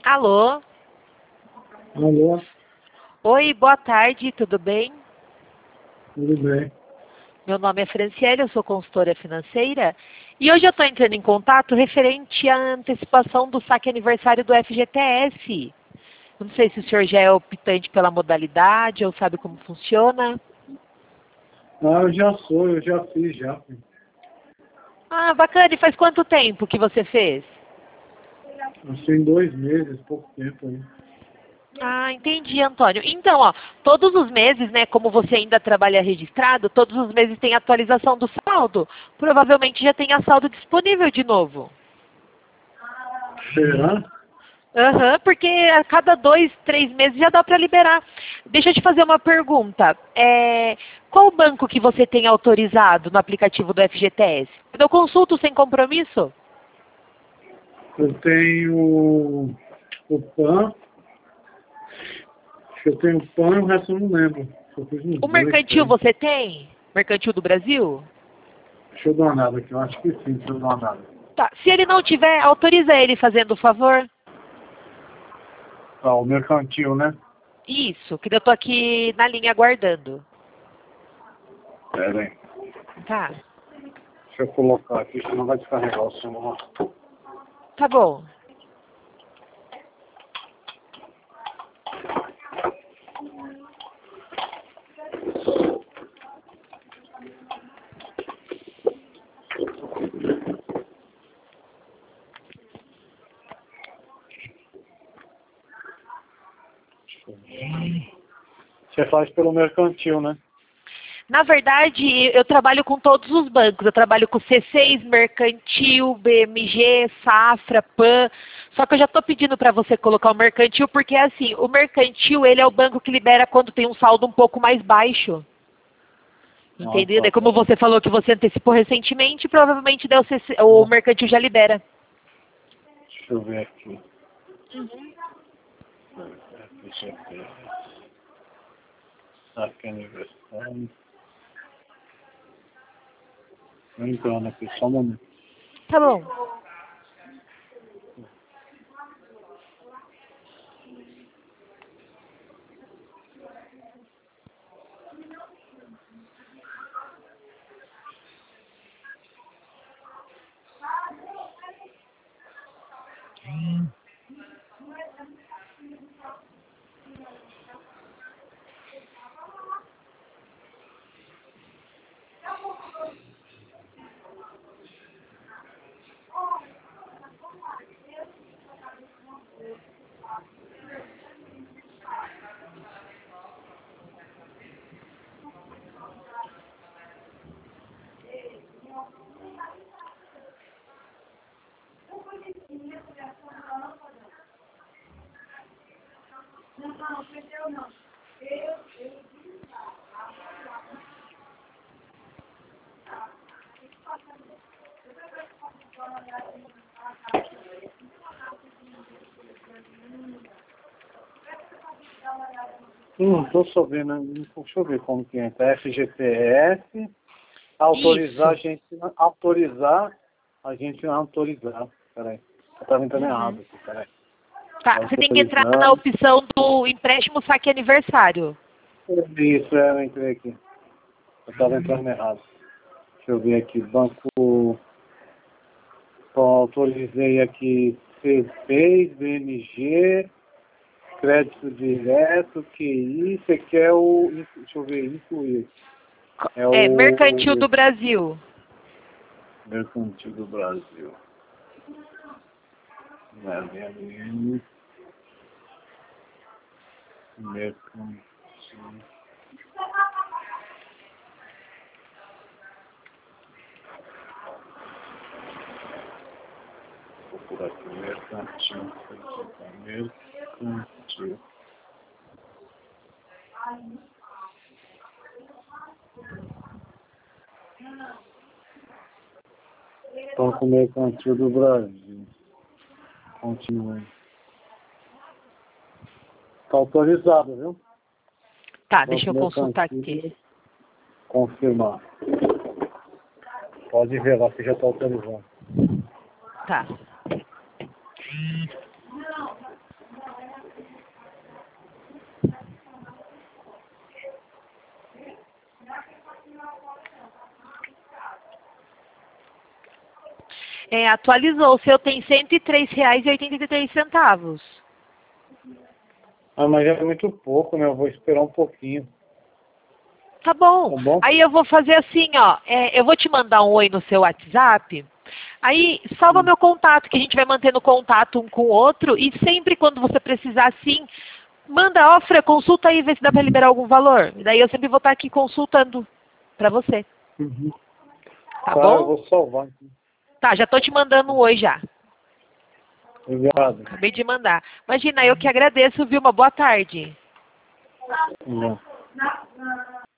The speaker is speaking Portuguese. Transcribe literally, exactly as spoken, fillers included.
Alô? Alô, Oi, boa tarde, tudo bem? tudo bem? Meu nome é Franciele, eu sou consultora financeira e hoje eu estou entrando em contato referente à antecipação do saque aniversário do F G T S. Não sei se o senhor já é optante pela modalidade ou sabe como funciona. Ah, eu já sou, eu já fiz já. Ah, bacana. E faz quanto tempo que você fez? Acho em dois meses, pouco tempo aí. Ah, entendi, Antônio. Então, ó, todos os meses, né, como você ainda trabalha registrado, todos os meses tem atualização do saldo. Provavelmente já tenha saldo disponível de novo. Será? Aham, porque a cada dois, três meses já dá para liberar. Deixa eu te fazer uma pergunta. É, qual banco que você tem autorizado no aplicativo do F G T S? Eu consulto sem compromisso? Eu tenho o PAN, acho que eu tenho o PAN e o resto eu não lembro. Eu fiz uns O dois, mercantil três. você tem? Mercantil do Brasil? Deixa eu dar uma olhada aqui, eu acho que sim, deixa eu dar uma olhada. Tá. Se ele não tiver, autoriza ele fazendo o favor. Ah, o mercantil, né? Isso, que eu tô aqui na linha aguardando. Pera aí. Tá. Deixa eu colocar aqui, senão vai descarregar o celular. Tá bom. Você faz pelo mercantil, né? Na verdade, eu trabalho com todos os bancos. Eu trabalho com C seis, Mercantil, B M G, Safra, PAN. Só que eu já estou pedindo para você colocar o Mercantil, porque assim, o Mercantil ele é o banco que libera quando tem um saldo um pouco mais baixo. Ah, Entendeu? tá. Daí, como você falou que você antecipou recentemente, provavelmente daí o, C C o Mercantil já libera. Deixa eu ver aqui. Uhum. F G T S. Saque aniversário. Tô entrando aqui, só um momento. Tá bom. Hum, tô só vendo, deixa eu ver como que entra. F G T S, autorizar Isso. a gente, autorizar a gente a autorizar. Peraí, eu tava entrando Uhum. errado aqui, peraí. Tá, você tem que entrar Autorizar. na opção do empréstimo saque aniversário. Isso, é, eu entrei aqui. Eu tava entrando errado. Deixa eu ver aqui, banco, ó, autorizei aqui C seis, B M G, crédito direto, Q I, você quer o, deixa eu ver, incluir. É É, o Mercantil do Brasil. Mercantil do Brasil. Mercantil. Mercantil. Vou por aqui, mercantil. Mercantil. Estou com o mercantil do Brasil. Continua. Está autorizado, viu? Tá, Banco deixa eu consultar aqui. Mercantil. Confirmar. Pode ver lá que já está autorizado. Tá. É, atualizou. O seu tem cento e três reais e oitenta e três centavos. Ah, mas é muito pouco, né? Eu vou esperar um pouquinho. Tá bom. Tá bom? Aí eu vou fazer assim, ó. É, eu vou te mandar um oi no seu WhatsApp. Aí salva Hum. meu contato, que a gente vai mantendo contato um com o outro. E sempre quando você precisar assim, manda, ó, Fran, consulta aí, vê se dá pra liberar algum valor. E daí eu sempre vou estar aqui consultando pra você. Uhum. Tá Tá, eu bom? vou salvar. Tá, já tô te mandando um oi já. Obrigado. Acabei de mandar. Imagina, eu que agradeço, viu? Uma boa tarde. Não.